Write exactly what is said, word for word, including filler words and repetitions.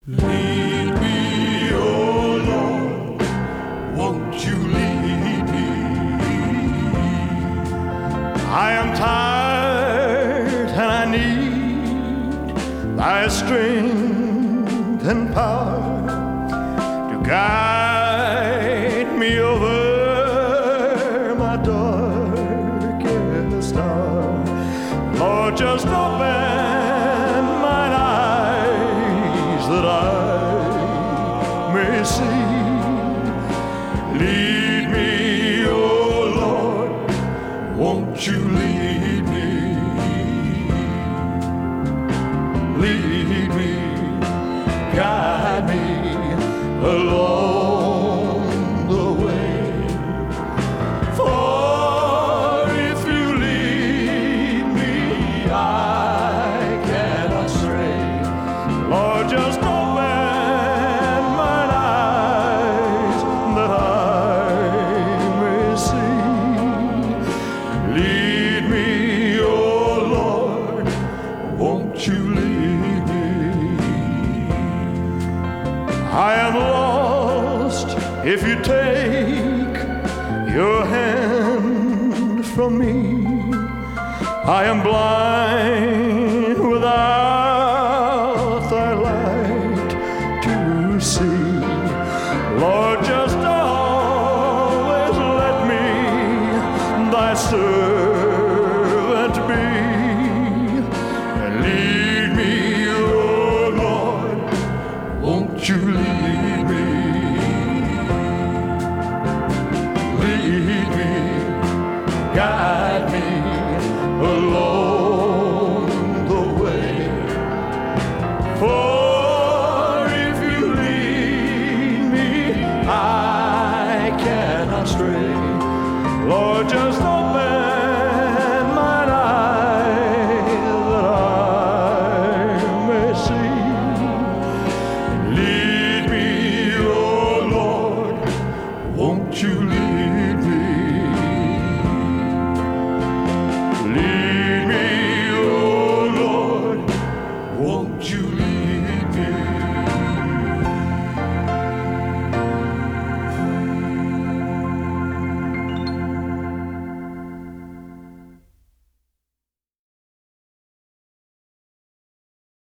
Lead me, oh Lord, won't you lead me? I am tired and I need thy strength and power to guide me over my darkest hour. Lord, just open mine eyes that I may see. Lead me, oh Lord, won't you lead me? Lead me, guide me along the way. For if you lead me, I cannot stray. Lord, just open mine eyes that I may see. Lead me, oh Lord, won't you lead me? I am lost if you take your hand from me. I am blind without thy light to see. Lord, just always let me thy servant be. Lead me, oh Lord, won't you lead me?